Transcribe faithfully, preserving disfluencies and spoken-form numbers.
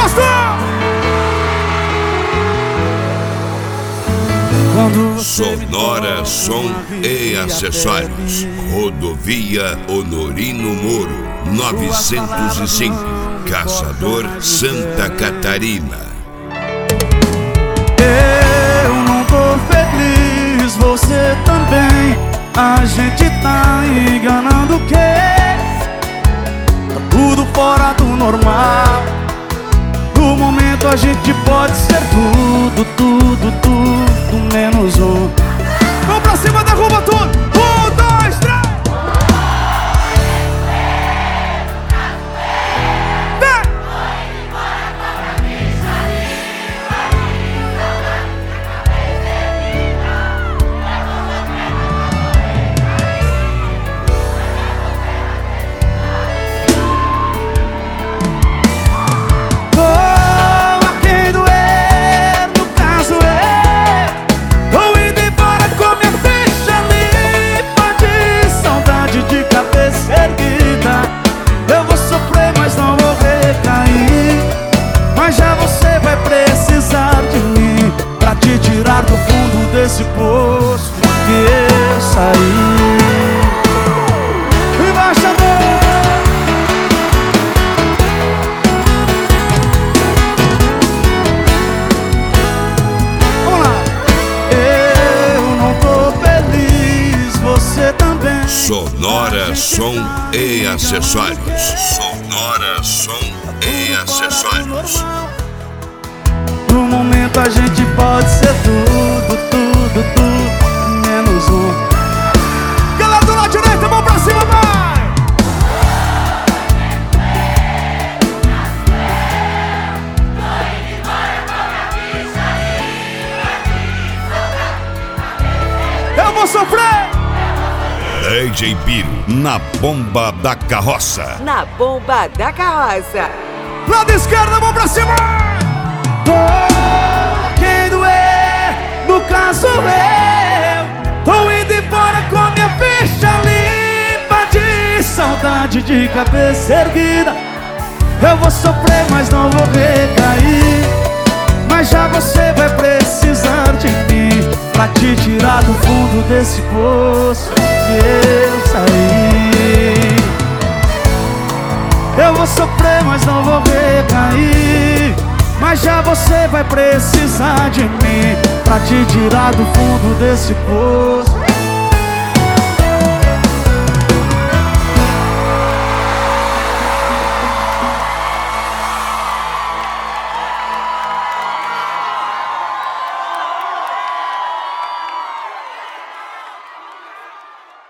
Sonora, som e acessórios. Rodovia Honorino Moro, novecentos e cinco, Caçador, Santa Catarina. Eu não tô feliz, você também. A gente tá enganando o quê? Tá tudo fora do normal. No momento a gente pode ser tudo, tudo, tudo menos um. Vamos pra cima, derruba tudo. Um, dois, três. Te tirar do fundo desse poço que eu saí. E baixa a mão. Vamos lá. Eu não tô feliz, você também. Sonora, som e acessórios. Sonora, som e acessórios. No momento a gente pode ser tudo, tudo, tudo menos um. Galera do lado direito, mão pra cima, vai! Eu vou sofrer! D J Biro, na bomba da carroça. Na bomba da carroça. Lado esquerdo, mão pra cima! Quem doer, no caso eu, tô indo embora com minha ficha limpa de saudade, de cabeça erguida. Eu vou sofrer, mas não vou recair. Mas já você vai precisar de mim pra te tirar do fundo desse poço que eu saí. Eu vou sofrer, mas não vou recair. Mas já você vai precisar de mim pra te tirar do fundo desse poço